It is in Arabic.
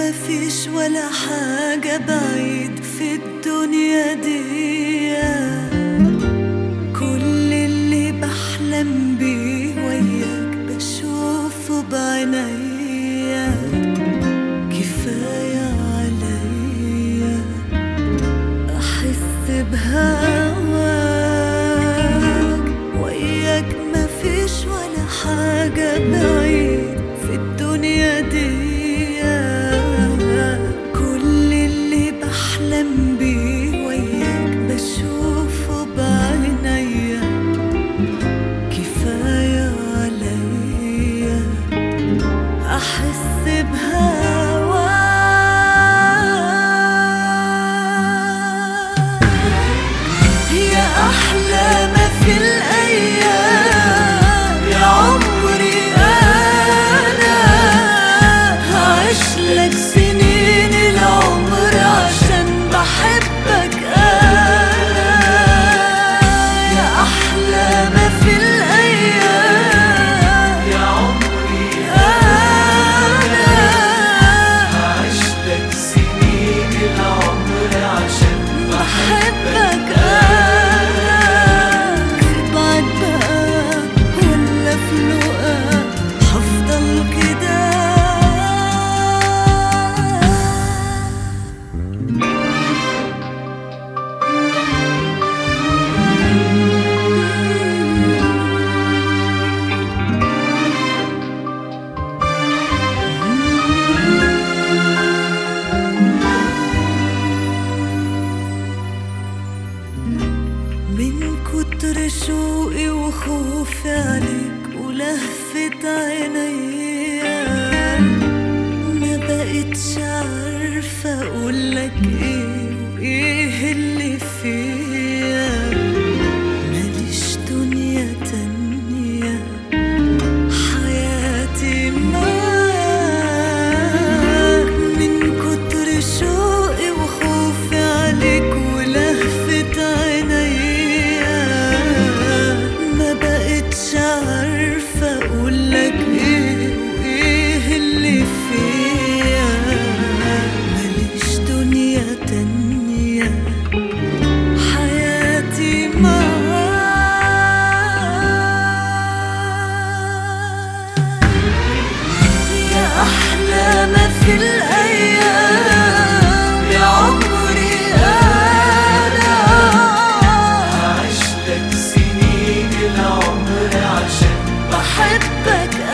مفيش ولا حاجة بعيد في الدنيا دي، كل اللي بحلم بيه وياك بشوفه بعينيا، كفاية عليا أحس بهواك، وياك مفيش ولا حاجة بعيد في الدنيا دي، كل اللي بحلم بيه وياك بشوفه بعينيا، كفاية عليا أحس بهواك. يا أحلى ما في الأيام، يا عمري أنا هعيشلك سنين العمر عشان بحبك أنا. يا أحلى ما في الأيام، يا عمري أنا هعيشلك سنين العمر عشان بحبك أنا. في بعد بقى ولا في لقا هفضل كده. من كتر شوقي وخوفي عليك ولهفة عينيا، ما بقتش عارفة أقولك إيه وإيه اللي فيا، ماليش دنيا تانية حياتي معاك. من كتر شوقي وخوفي عليك ولهفة عينيا، ما بقتش عارفة أقولك إيه وإيه اللي فيا، ماليش دنيا تانية حياتي معاك. يا أحلى ما في الأيام، يا عمري أنا هعيشلك سنين العمر عشان بحبك